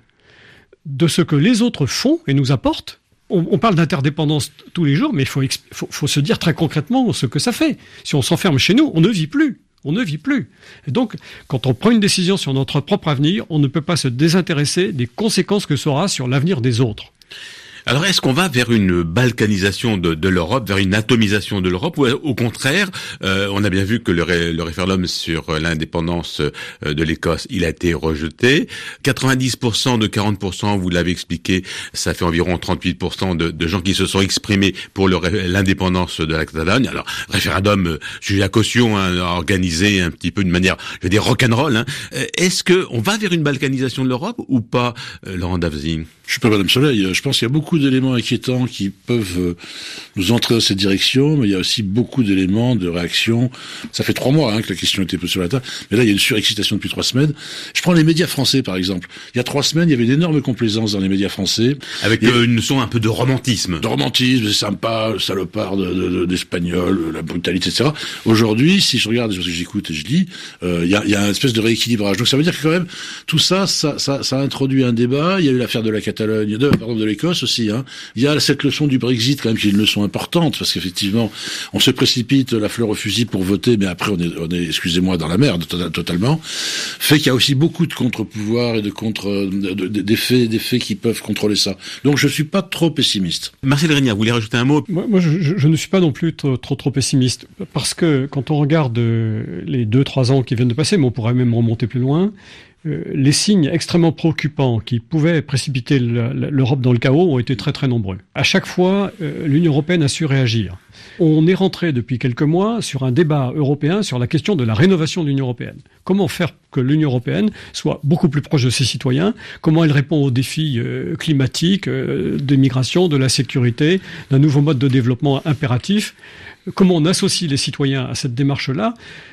de ce que les autres font et nous apportent. On, on parle d'interdépendance tous les jours, mais il faut, faut, faut se dire très concrètement ce que ça fait. Si on s'enferme chez nous, on ne vit plus. On ne vit plus. Et donc, quand on prend une décision sur notre propre avenir, on ne peut pas se désintéresser des conséquences que ça aura sur l'avenir des autres. Alors, est-ce qu'on va vers une balkanisation de, de l'Europe, vers une atomisation de l'Europe, ou au contraire, euh, on a bien vu que le, ré, le référendum sur l'indépendance euh, de l'Écosse, il a été rejeté. quatre-vingt-dix pour cent de quarante pour cent, vous l'avez expliqué, ça fait environ trente-huit pour cent de, de gens qui se sont exprimés pour le, l'indépendance de la Catalogne. Alors, référendum, euh, sujet à caution, hein, organisé un petit peu d'une manière, je veux dire, rock'n'roll. Hein. Est-ce que on va vers une balkanisation de l'Europe ou pas, euh, Laurent Dafzing? Je suis pas Madame Soleil. Je pense qu'il y a beaucoup d'éléments inquiétants qui peuvent nous entrer dans cette direction, mais il y a aussi beaucoup d'éléments de réaction. Ça fait trois mois hein, que la question était posée sur la table, mais là il y a une surexcitation depuis trois semaines. Je prends les médias français par exemple. Il y a trois semaines, il y avait d'énormes complaisances dans les médias français, avec avait... une notion un peu de romantisme. De romantisme, c'est sympa, le salopard de, de, de, d'espagnol, la brutalité, et cetera. Aujourd'hui, si je regarde, si j'écoute et je lis, euh, il y a, il y a une espèce de rééquilibrage. Donc ça veut dire que quand même tout ça, ça, ça, ça a introduit un débat. Il y a eu l'affaire de la Catalogne. De, pardon, de l'Écosse aussi. Hein. Il y a cette leçon du Brexit quand même qui est une leçon importante parce qu'effectivement, on se précipite la fleur au fusil pour voter, mais après on est, on est, excusez-moi, dans la merde totalement. Fait qu'il y a aussi beaucoup de contre-pouvoirs et de contre, de, de, d'effets, d'effets qui peuvent contrôler ça. Donc je suis pas trop pessimiste. Marcel Grignard, vous voulez rajouter un mot? Moi, moi je, je ne suis pas non plus trop, trop, trop pessimiste parce que quand on regarde les deux, trois ans qui viennent de passer, mais on pourrait même remonter plus loin. Euh, les signes extrêmement préoccupants qui pouvaient précipiter le, l'Europe dans le chaos ont été très très nombreux. À chaque fois, euh, l'Union européenne a su réagir. On est rentré depuis quelques mois sur un débat européen sur la question de la rénovation de l'Union européenne. Comment faire que l'Union européenne soit beaucoup plus proche de ses citoyens? Comment elle répond aux défis euh, climatiques, euh, des migrations, de la sécurité, d'un nouveau mode de développement impératif? Comment on associe les citoyens à cette démarche-là?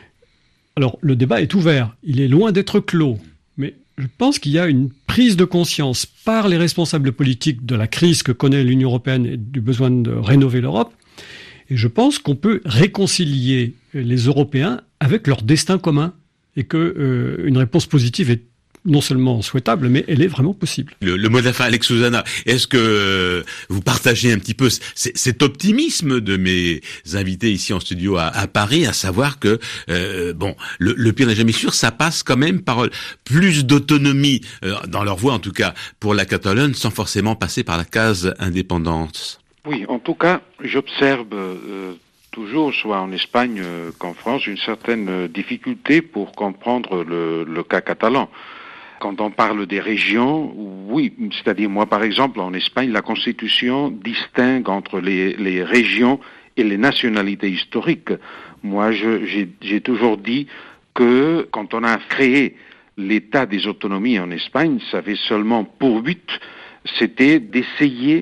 Alors, le débat est ouvert. Il est loin d'être clos. Mais je pense qu'il y a une prise de conscience par les responsables politiques de la crise que connaît l'Union européenne et du besoin de rénover l'Europe. Et je pense qu'on peut réconcilier les Européens avec leur destin commun et que euh, une réponse positive est non seulement souhaitable, mais elle est vraiment possible. Le, le mot de la fin, Alex Susanna, est-ce que euh, vous partagez un petit peu c- cet optimisme de mes invités ici en studio à, à Paris, à savoir que, euh, bon, le, le pire n'est jamais sûr, ça passe quand même par plus d'autonomie, euh, dans leur voix en tout cas, pour la Catalogne, sans forcément passer par la case indépendance? Oui, en tout cas, j'observe euh, toujours, soit en Espagne euh, qu'en France, une certaine euh, difficulté pour comprendre le, le cas catalan. Quand on parle des régions, oui, c'est-à-dire moi par exemple en Espagne, la Constitution distingue entre les, les régions et les nationalités historiques. Moi, je, j'ai, j'ai toujours dit que quand on a créé l'État des autonomies en Espagne, ça avait seulement pour but, c'était d'essayer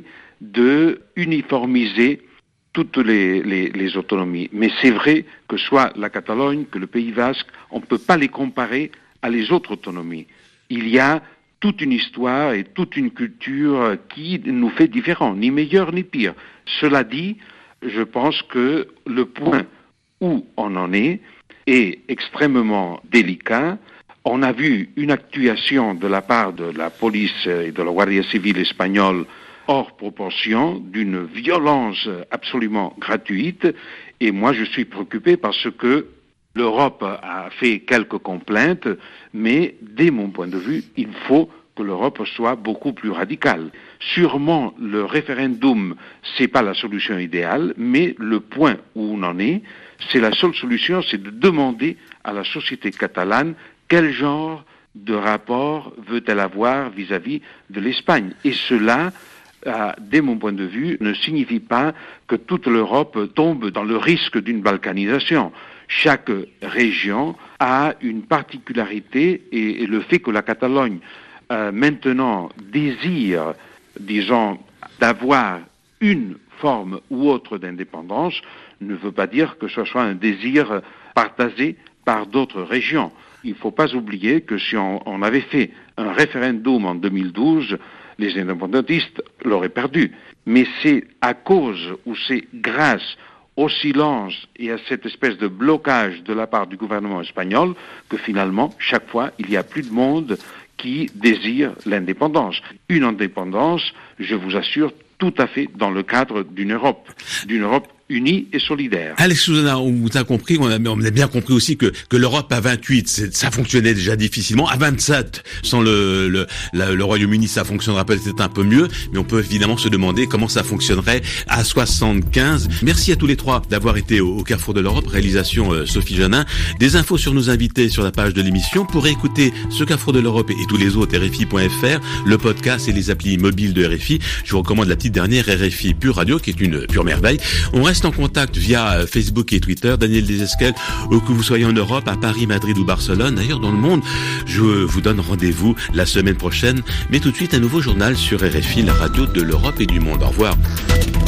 de uniformiser toutes les, les, les autonomies. Mais c'est vrai que soit la Catalogne, que le Pays Basque, on ne peut pas les comparer à les autres autonomies. Il y a toute une histoire et toute une culture qui nous fait différents, ni meilleur ni pire. Cela dit, je pense que le point où on en est est extrêmement délicat. On a vu une actuation de la part de la police et de la Guardia Civile espagnole hors proportion, d'une violence absolument gratuite. Et moi, je suis préoccupé parce que l'Europe a fait quelques complaintes, mais dès mon point de vue, il faut que l'Europe soit beaucoup plus radicale. Sûrement, le référendum, c'est pas la solution idéale, mais le point où on en est, c'est la seule solution, c'est de demander à la société catalane quel genre de rapport veut-elle avoir vis-à-vis de l'Espagne? Et cela, euh, dès mon point de vue, ne signifie pas que toute l'Europe tombe dans le risque d'une balkanisation. Chaque région a une particularité et, et le fait que la Catalogne euh, maintenant désire, disons, d'avoir une forme ou autre d'indépendance ne veut pas dire que ce soit un désir partagé par d'autres régions. Il ne faut pas oublier que si on, on avait fait un référendum en deux mille douze, les indépendantistes l'auraient perdu. Mais c'est à cause ou c'est grâce au silence et à cette espèce de blocage de la part du gouvernement espagnol que finalement, chaque fois, il y a plus de monde qui désire l'indépendance. Une indépendance, je vous assure, tout à fait dans le cadre d'une Europe, d'une Europe unie et solidaire. Alex Sousana, on vous a compris, on a, on a bien compris aussi que, que l'Europe à vingt-huit, c'est, ça fonctionnait déjà difficilement. À vingt-sept, sans le, le, la, le Royaume-Uni, ça fonctionnerait peut-être un peu mieux, mais on peut évidemment se demander comment ça fonctionnerait à soixante-quinze. Merci à tous les trois d'avoir été au, au Carrefour de l'Europe, réalisation euh, Sophie Janin. Des infos sur nos invités sur la page de l'émission. Pour écouter ce Carrefour de l'Europe et, et tous les autres, R F I point F R, le podcast et les applis mobiles de R F I. Je vous recommande la petite dernière, R F I Pure Radio, qui est une pure merveille. On reste en contact via Facebook et Twitter. Daniel Desesquelles, où que vous soyez en Europe, à Paris, Madrid ou Barcelone, ailleurs dans le monde, je vous donne rendez-vous la semaine prochaine. Mais tout de suite, un nouveau journal sur R F I, la radio de l'Europe et du monde. Au revoir.